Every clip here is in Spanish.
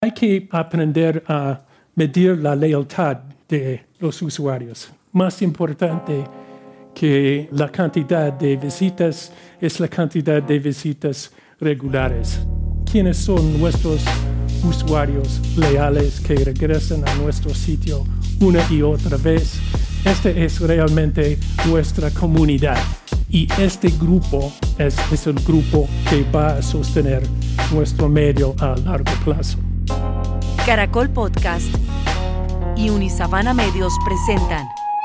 Hay que aprender a medir la lealtad de los usuarios. Más importante que la cantidad de visitas es la cantidad de visitas regulares. ¿Quiénes son nuestros usuarios leales que regresan a nuestro sitio una y otra vez? Este es realmente nuestra comunidad y este grupo es el grupo que va a sostener nuestro medio a largo plazo. Caracol Podcast y Unisabana Medios presentan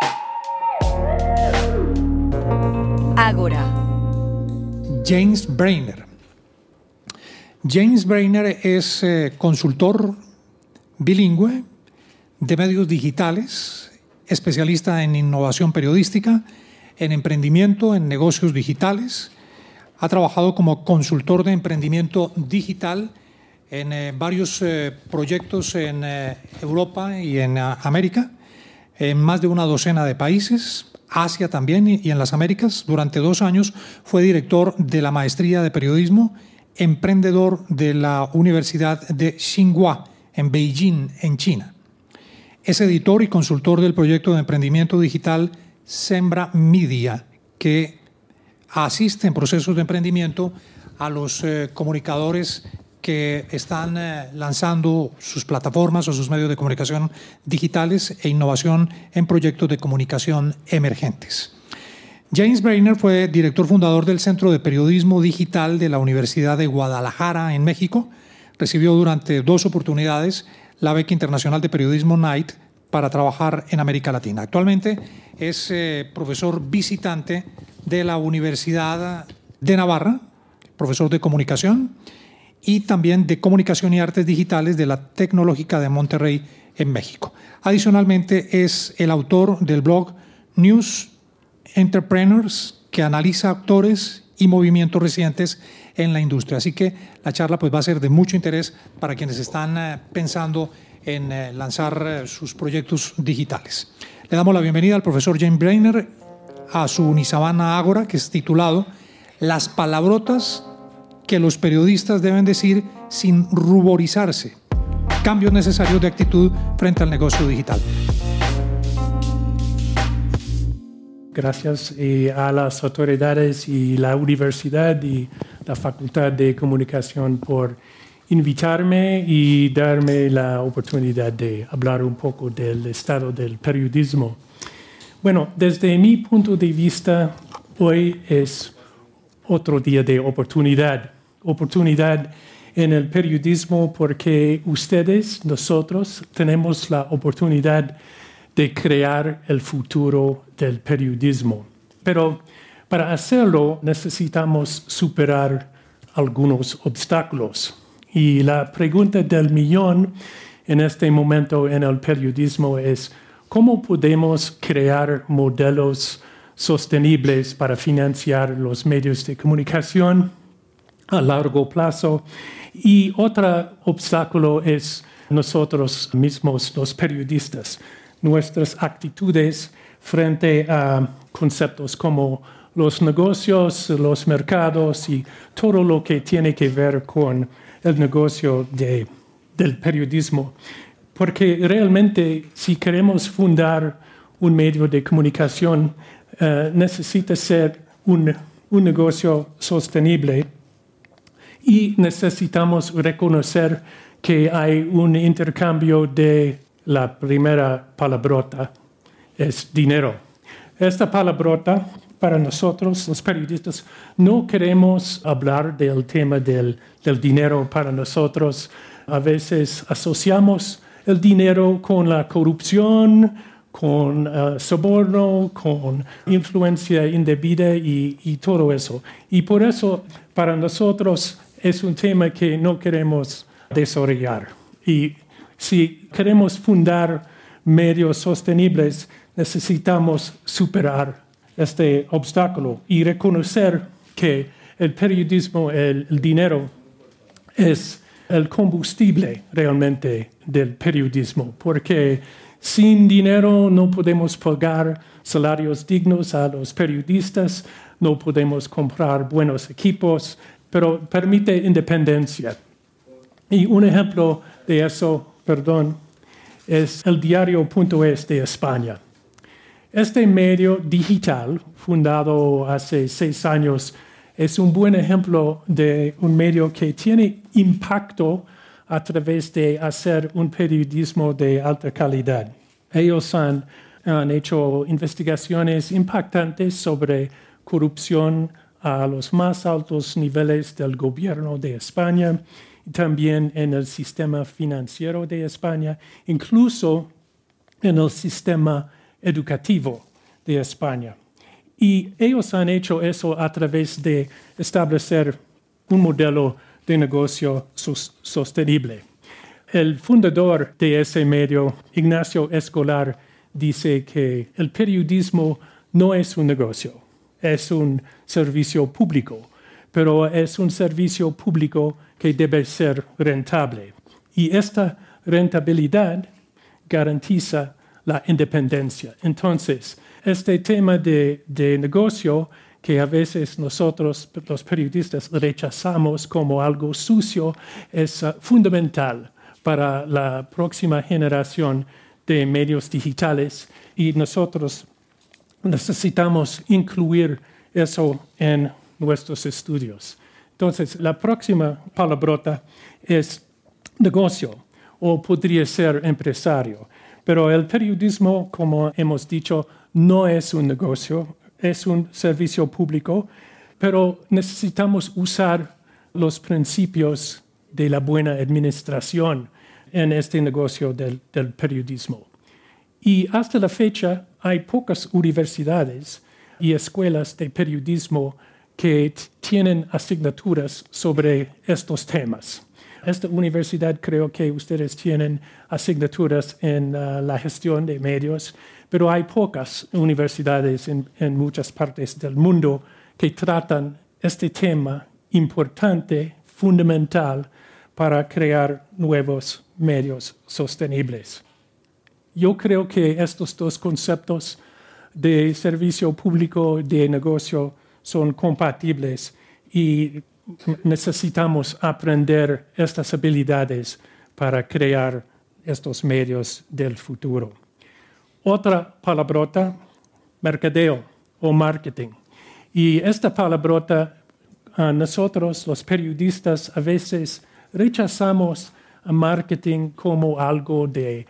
Ágora. James Brainerd. James Brainerd es consultor bilingüe de medios digitales, especialista en innovación periodística, en emprendimiento, en negocios digitales. Ha trabajado como consultor de emprendimiento digital en varios proyectos en Europa y en América, en más de una docena de países, Asia también y en las Américas. Durante 2 años fue director de la maestría de periodismo, emprendedor de la Universidad de Tsinghua en Beijing, en China. Es editor y consultor del proyecto de emprendimiento digital Sembra Media, que asiste en procesos de emprendimiento a los comunicadores que están lanzando sus plataformas o sus medios de comunicación digitales e innovación en proyectos de comunicación emergentes. James Brainerd fue director fundador del Centro de Periodismo Digital de la Universidad de Guadalajara, en México. Recibió durante 2 oportunidades la beca internacional de periodismo Knight para trabajar en América Latina. Actualmente es profesor visitante de la Universidad de Navarra, profesor de comunicación y también de comunicación y artes digitales de la Tecnológica de Monterrey en México. Adicionalmente es el autor del blog News Entrepreneurs, que analiza actores y movimientos recientes en la industria. Así que la charla va a ser de mucho interés para quienes están pensando en lanzar sus proyectos digitales. Le damos la bienvenida al profesor James Brainerd a su Unisabana Ágora, que es titulado Las palabrotas que los periodistas deben decir sin ruborizarse. Cambios necesarios de actitud frente al negocio digital. Gracias a las autoridades y la universidad y la Facultad de Comunicación por invitarme y darme la oportunidad de hablar un poco del estado del periodismo. Bueno, desde mi punto de vista, hoy es otro día de oportunidad. Oportunidad en el periodismo porque ustedes, nosotros, tenemos la oportunidad de crear el futuro del periodismo. Pero para hacerlo necesitamos superar algunos obstáculos. Y la pregunta del millón en este momento en el periodismo es ¿cómo podemos crear modelos sostenibles para financiar los medios de comunicación a largo plazo? Y otro obstáculo es nosotros mismos, los periodistas, nuestras actitudes frente a conceptos como los negocios, los mercados y todo lo que tiene que ver con el negocio del periodismo. Porque realmente si queremos fundar un medio de comunicación, necesita ser un negocio sostenible y necesitamos reconocer que hay un intercambio de la primera palabrota, es dinero. Esta palabrota, para nosotros, los periodistas, no queremos hablar del tema del dinero para nosotros. A veces asociamos el dinero con la corrupción, con soborno, con influencia indebida y todo eso. Y por eso, para nosotros, es un tema que no queremos desarrollar. Y si queremos fundar medios sostenibles, necesitamos superar este obstáculo y reconocer que el periodismo, el dinero, es el combustible realmente del periodismo, porque sin dinero no podemos pagar salarios dignos a los periodistas, no podemos comprar buenos equipos, pero permite independencia. Y un ejemplo de eso, es el diario.es de España. Este medio digital, fundado hace 6 años, es un buen ejemplo de un medio que tiene impacto a través de hacer un periodismo de alta calidad. Ellos han hecho investigaciones impactantes sobre corrupción a los más altos niveles del gobierno de España, y también en el sistema financiero de España, incluso en el sistema educativo de España. Y ellos han hecho eso a través de establecer un modelo de negocio sostenible. El fundador de ese medio, Ignacio Escolar, dice que el periodismo no es un negocio, es un servicio público, pero es un servicio público que debe ser rentable. Y esta rentabilidad garantiza la independencia. Entonces, este tema de negocio que a veces nosotros, los periodistas, rechazamos como algo sucio, es fundamental para la próxima generación de medios digitales y nosotros necesitamos incluir eso en nuestros estudios. Entonces, la próxima palabrota es negocio o podría ser empresario. Pero el periodismo, como hemos dicho, no es un negocio, es un servicio público, pero necesitamos usar los principios de la buena administración en este negocio del periodismo. Y hasta la fecha hay pocas universidades y escuelas de periodismo que tienen asignaturas sobre estos temas. Esta universidad creo que ustedes tienen asignaturas en la gestión de medios, pero hay pocas universidades en muchas partes del mundo que tratan este tema importante, fundamental, para crear nuevos medios sostenibles. Yo creo que estos dos conceptos de servicio público y de negocio son compatibles y necesitamos aprender estas habilidades para crear estos medios del futuro. Otra palabrota, mercadeo o marketing. Y esta palabrota, nosotros los periodistas a veces rechazamos a marketing como algo de,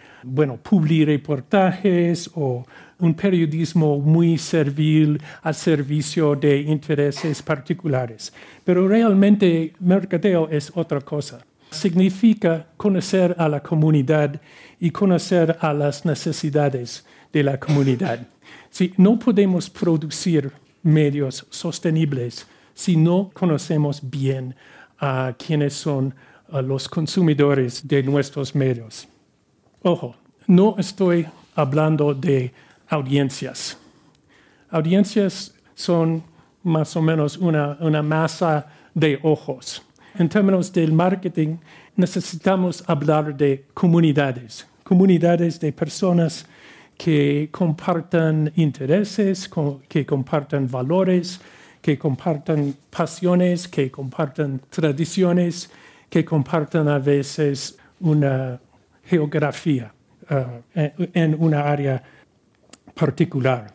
publireportajes o un periodismo muy servil al servicio de intereses particulares. Pero realmente mercadeo es otra cosa. Significa conocer a la comunidad y conocer a las necesidades de la comunidad. Si no podemos producir medios sostenibles si no conocemos bien a quiénes son los consumidores de nuestros medios. Ojo, no estoy hablando de audiencias. Audiencias son más o menos una masa de ojos. En términos del marketing, necesitamos hablar de comunidades de personas que compartan intereses, que compartan valores, que compartan pasiones, que compartan tradiciones, que compartan a veces una geografía en una área particular.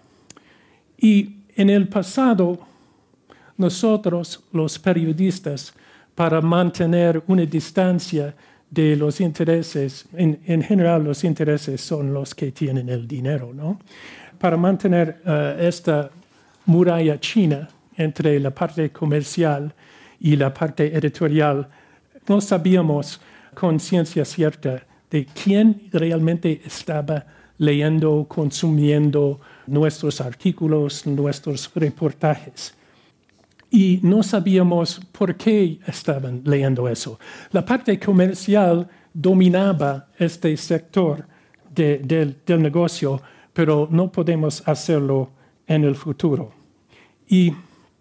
Y en el pasado, nosotros, los periodistas, para mantener una distancia de los intereses, en general los intereses son los que tienen el dinero, ¿no? Para mantener esta muralla china entre la parte comercial y la parte editorial, no sabíamos con ciencia cierta de quién realmente estaba leyendo, consumiendo nuestros artículos, nuestros reportajes. Y no sabíamos por qué estaban leyendo eso. La parte comercial dominaba este sector del negocio, pero no podemos hacerlo en el futuro. Y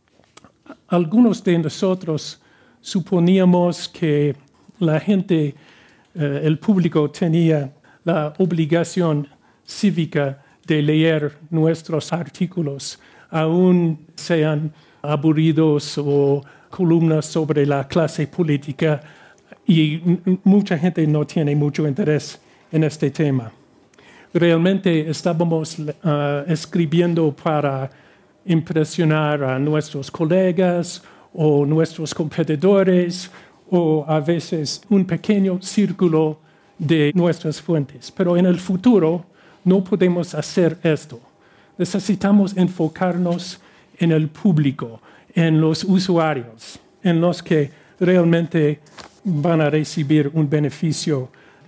algunos de nosotros suponíamos que la gente, el público, tenía la obligación cívica de leer nuestros artículos, aun sean aburridos o columnas sobre la clase política, y mucha gente no tiene mucho interés en este tema. Realmente estábamos escribiendo para impresionar a nuestros colegas o nuestros competidores o a veces un pequeño círculo de nuestras fuentes. Pero en el futuro no podemos hacer esto. Necesitamos enfocarnos en el público, en los usuarios, en los que realmente van a recibir un beneficio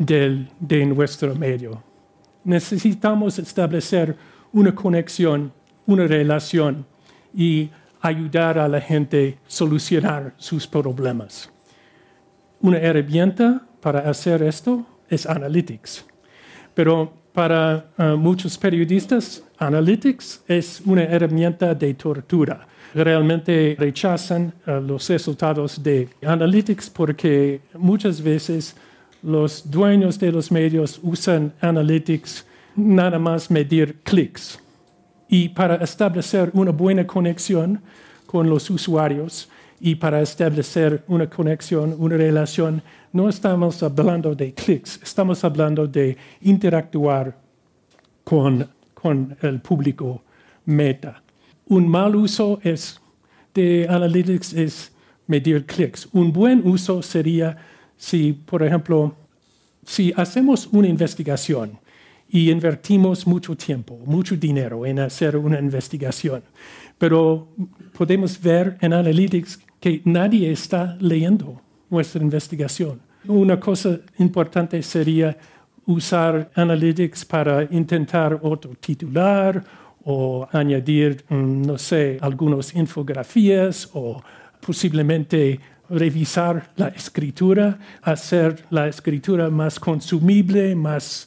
de nuestro medio. Necesitamos establecer una conexión, una relación y ayudar a la gente a solucionar sus problemas. Una herramienta para hacer esto es Analytics. Pero para muchos periodistas, Analytics es una herramienta de tortura. Realmente rechazan los resultados de Analytics porque muchas veces los dueños de los medios usan Analytics nada más medir clics. Y para establecer una buena conexión con los usuarios y para establecer una conexión, una relación, no estamos hablando de clics, estamos hablando de interactuar con el público meta. Un mal uso de Analytics es medir clics. Un buen uso sería si, por ejemplo, si hacemos una investigación y invertimos mucho tiempo, mucho dinero en hacer una investigación, pero podemos ver en Analytics que nadie está leyendo nuestra investigación. Una cosa importante sería usar Analytics para intentar otro titular o añadir, algunas infografías o posiblemente revisar la escritura, hacer la escritura más consumible, más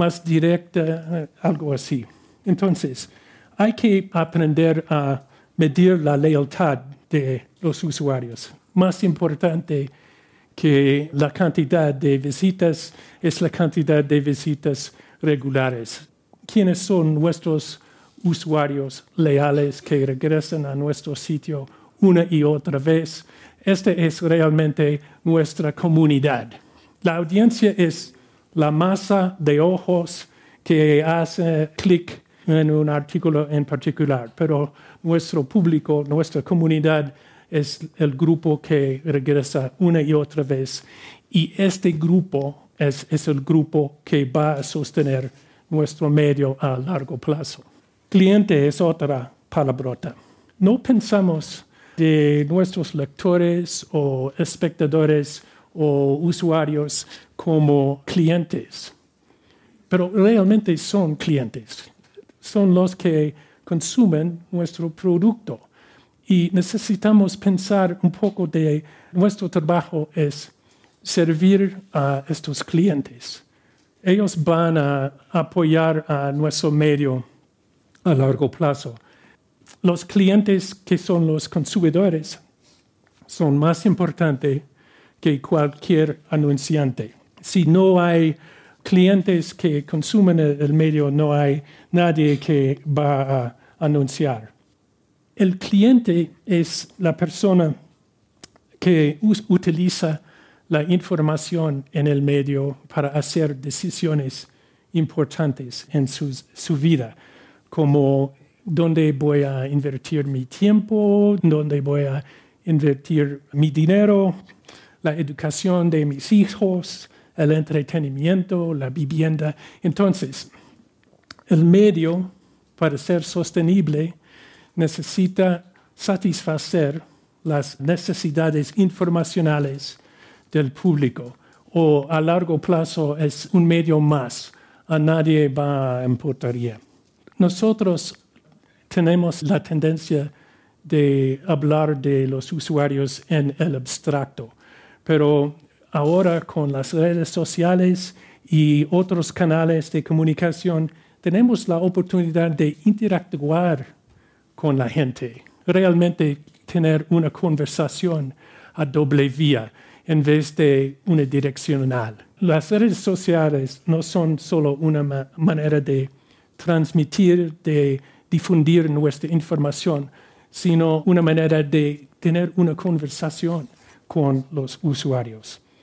directa, algo así. Entonces, hay que aprender a medir la lealtad de los usuarios. Más importante que la cantidad de visitas es la cantidad de visitas regulares. ¿Quiénes son nuestros usuarios leales que regresan a nuestro sitio una y otra vez? Esta es realmente nuestra comunidad. La audiencia es la masa de ojos que hace clic en un artículo en particular, pero nuestro público, nuestra comunidad es el grupo que regresa una y otra vez. Y este grupo es el grupo que va a sostener nuestro medio a largo plazo. Cliente es otra palabrota. No pensamos de nuestros lectores o espectadores o usuarios como clientes, pero realmente son clientes. Son los que consumen nuestro producto. Y necesitamos pensar un poco de nuestro trabajo es servir a estos clientes. Ellos van a apoyar a nuestro medio a largo plazo. Los clientes que son los consumidores son más importantes que cualquier anunciante. Si no hay clientes que consumen el medio, no hay nadie que va a anunciar. El cliente es la persona que utiliza la información en el medio para hacer decisiones importantes en su vida, como dónde voy a invertir mi tiempo, dónde voy a invertir mi dinero, la educación de mis hijos, el entretenimiento, la vivienda. Entonces, el medio, para ser sostenible, necesita satisfacer las necesidades informacionales del público, o a largo plazo es un medio más, a nadie va a importaría. Nosotros tenemos la tendencia de hablar de los usuarios en el abstracto, pero ahora con las redes sociales y otros canales de comunicación tenemos la oportunidad de interactuar con la gente, realmente tener una conversación a doble vía en vez de una direccional. Las redes sociales no son solo una manera de transmitir, de difundir nuestra información, sino una manera de tener una conversación con los usuarios.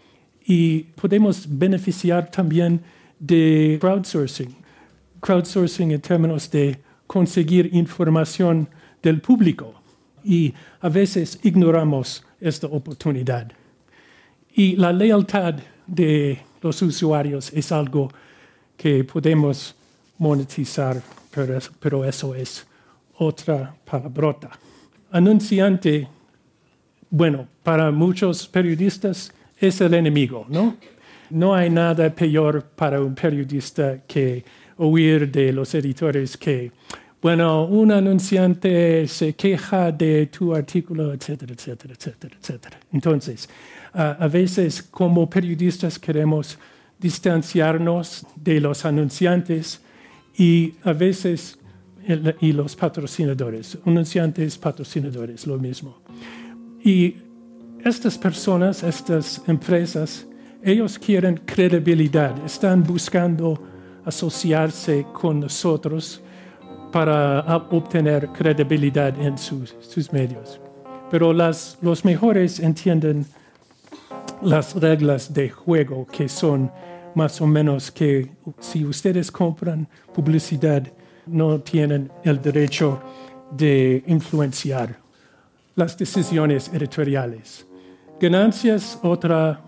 Y podemos beneficiar también de crowdsourcing. Crowdsourcing en términos de conseguir información del público. Y a veces ignoramos esta oportunidad. Y la lealtad de los usuarios es algo que podemos monetizar, pero eso es otra palabrota. Anunciante, bueno, para muchos periodistas es el enemigo, ¿no? No hay nada peor para un periodista que oír de los editores que, bueno, un anunciante se queja de tu artículo, etcétera, etcétera, etcétera, etcétera. Entonces, a veces como periodistas queremos distanciarnos de los anunciantes y a veces y los patrocinadores, anunciantes, patrocinadores, lo mismo. Y estas personas, estas empresas, ellos quieren credibilidad, están buscando asociarse con nosotros para obtener credibilidad en sus medios. Pero los mejores entienden las reglas de juego, que son más o menos que si ustedes compran publicidad, no tienen el derecho de influenciar las decisiones editoriales. Ganancias, otra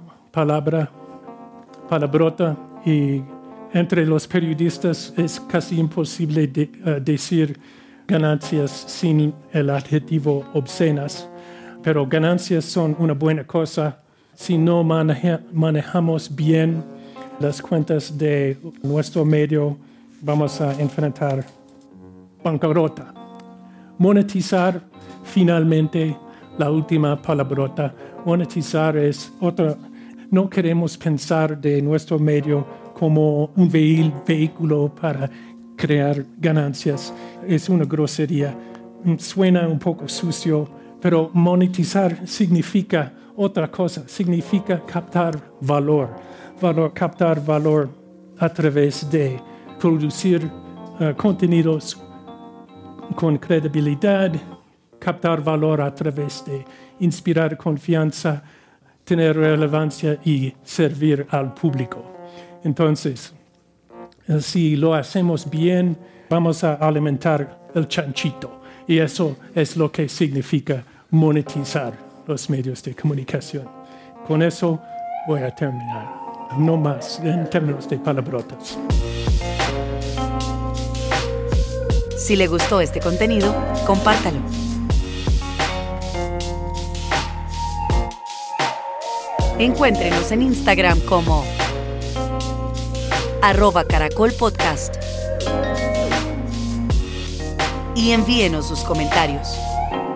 palabrota, y entre los periodistas es casi imposible decir ganancias sin el adjetivo obscenas, pero ganancias son una buena cosa si no manejamos bien las cuentas de nuestro medio. Vamos a enfrentar bancarrota. Monetizar, finalmente, la última palabrota. Monetizar es otra. No queremos pensar de nuestro medio como un vehículo para crear ganancias. Es una grosería. Suena un poco sucio, pero monetizar significa otra cosa. Significa captar valor. Captar valor a través de producir contenidos con credibilidad, captar valor a través de inspirar confianza, tener relevancia y servir al público. Entonces, si lo hacemos bien, vamos a alimentar el chanchito. Y eso es lo que significa monetizar los medios de comunicación. Con eso voy a terminar. No más en términos de palabrotas. Si le gustó este contenido, compártalo. Encuéntrenos en Instagram como @caracolpodcast y envíenos sus comentarios.